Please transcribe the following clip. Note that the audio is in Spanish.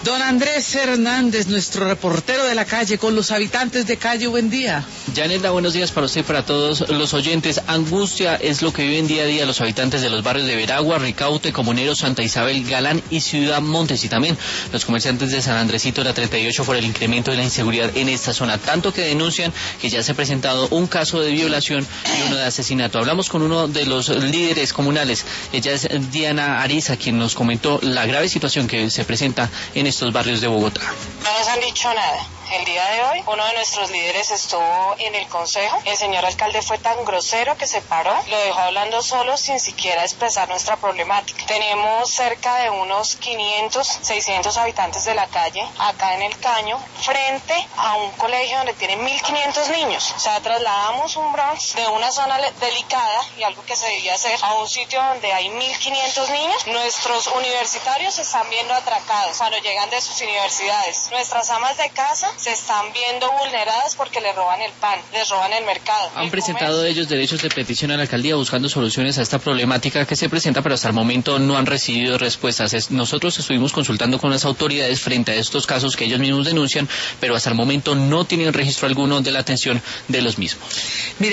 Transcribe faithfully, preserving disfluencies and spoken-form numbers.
Don Andrés Hernández, nuestro reportero de la calle, con los habitantes de calle. Buen día. Janela, buenos días para usted y para todos los oyentes. Angustia es lo que viven día a día los habitantes de los barrios de Veragua, Ricaute, Comunero, Santa Isabel, Galán y Ciudad Montes, y también los comerciantes de San Andresito de la treinta y ocho por el incremento de la inseguridad en esta zona, tanto que denuncian que ya se ha presentado un caso de violación y uno de asesinato. Hablamos con uno de los líderes comunales, ella es Diana Ariza, quien nos comentó la grave situación que se presenta en estos barrios de Bogotá. No nos han dicho nada. El día de hoy, uno de nuestros líderes estuvo en el consejo. El señor alcalde fue tan grosero que se paró, lo dejó hablando solo sin siquiera expresar nuestra problemática. Tenemos cerca de unos quinientos, seiscientos habitantes de la calle, acá en el Caño, frente a un colegio donde tienen mil quinientos niños. O sea, trasladamos un Bronx de una zona delicada y algo que se debía hacer a un sitio donde hay mil quinientos niños. Nuestros universitarios se están viendo atracados cuando llegan de sus universidades. Nuestras amas de casa se están viendo vulneradas porque les roban el pan, les roban el mercado. Han presentado ellos derechos de petición a la alcaldía buscando soluciones a esta problemática que se presenta, pero hasta el momento no han recibido respuestas. Nosotros estuvimos consultando con las autoridades frente a estos casos que ellos mismos denuncian, pero hasta el momento no tienen registro alguno de la atención de los mismos. Mire,